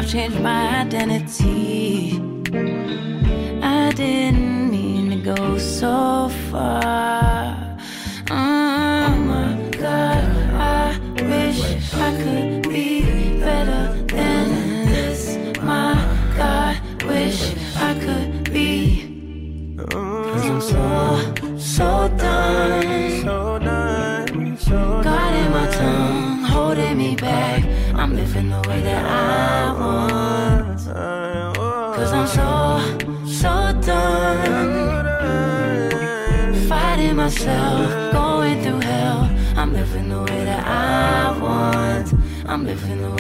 change my identity. I didn't mean to go so far. Oh my God, I wish I could be better than this. My God, wish I could be. 'Cause I'm so done. Guarding my tongue, holding me back. I'm living the way that I want. 'Cause I'm so done. Fighting myself, going through hell. I'm living the way that I want. I'm living the